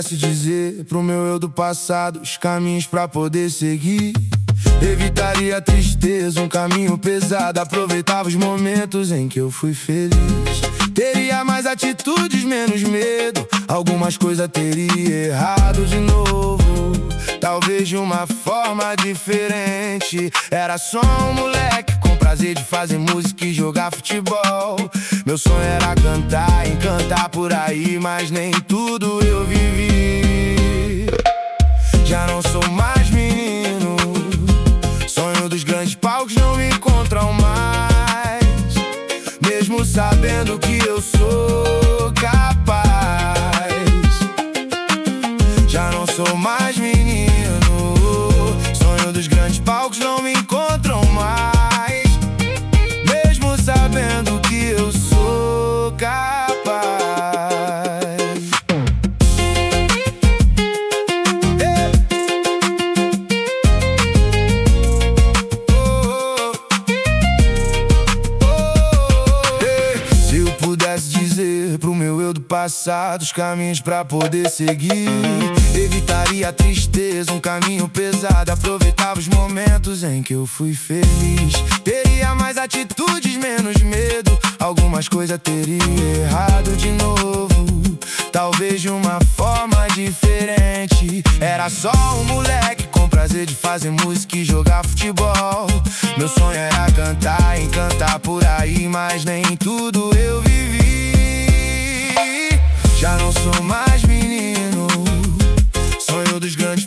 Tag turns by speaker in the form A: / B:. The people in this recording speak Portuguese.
A: pudesse dizer pro meu eu do passado os caminhos pra poder seguir, evitaria a tristeza, um caminho pesado. Aproveitava os momentos em que eu fui feliz. Teria mais atitudes, menos medo. Algumas coisas teria errado de novo, talvez de uma forma diferente. Era só um moleque com prazer de fazer música e jogar futebol. Meu sonho era cantar, encantar por aí, mas nem tudo eu vivi. Já não sou mais menino, sonho dos grandes palcos não me encontram mais, mesmo sabendo que eu sou capaz. Já não sou mais menino, sonho dos grandes palcos não me encontram mais, mesmo sabendo que eu sou capaz. Se eu pudesse dizer pro meu eu do passado os caminhos pra poder seguir, evitaria a tristeza, um caminho pesado. Aproveitava os momentos em que eu fui feliz. Teria mais atitudes, menos medo. Algumas coisas teria errado de novo, talvez de uma forma diferente. Era só um moleque com prazer de fazer música e jogar futebol. Meu sonho era cantar, encantar por aí, mas nem tudo eu vivi. Já não sou mais menino, sonho dos grandes